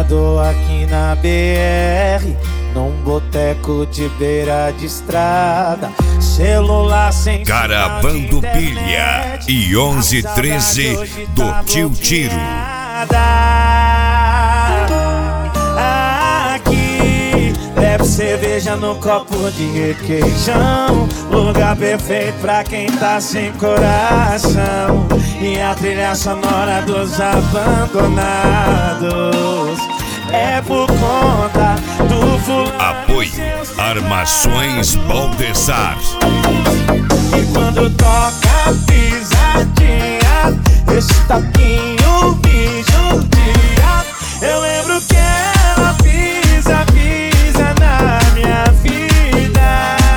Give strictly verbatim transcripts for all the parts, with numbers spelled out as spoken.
parado aqui na B R, num boteco de beira de estrada. Celular sem Gravando pilha e onze treze do Tio Tiro. Aqui bebe cerveja no copo de requeijão, lugar perfeito pra quem tá sem coração. E a trilha sonora dos abandonados é por conta do fulano. Apoio Armações Baldessar. E quando toca pisadinha, esse toquinho me judia. Eu lembro que ela pisa, pisa na minha vida.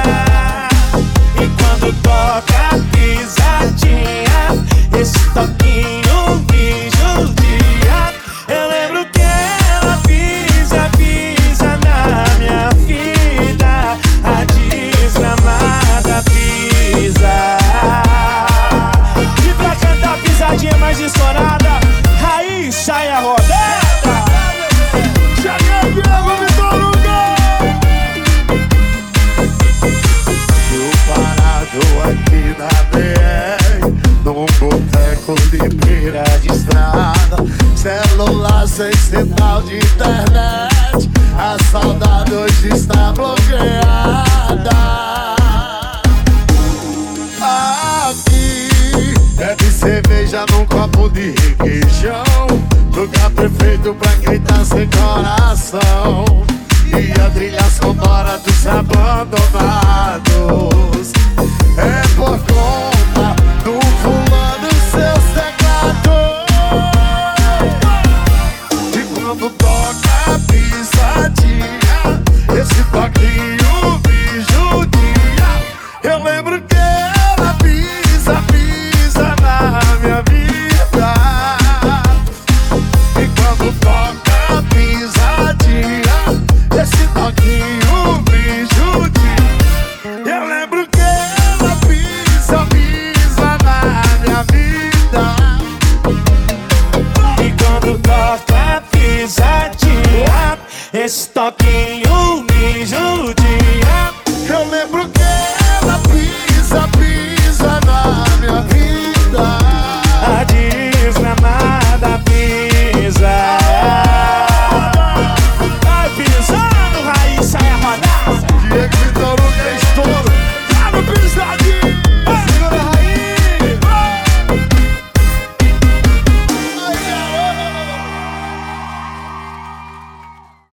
E quando toca pisadinha, esse toquinho me judia. Eu lembro que ela pisa, pisa na minha vida. A desgramada pisa. E pra cantar pisadinha mais estourada, aí sai a rodada. Cheguei, Diego, Vitor Hugo. Eu parado aqui na B R, num boteco de beira de estrada. Celular sem sinal de internet, a saudade hoje está bloqueada. Aqui bebe cerveja num copo de requeijão, lugar perfeito pra quem tá sem coração. E a trilha sonora dos abandonados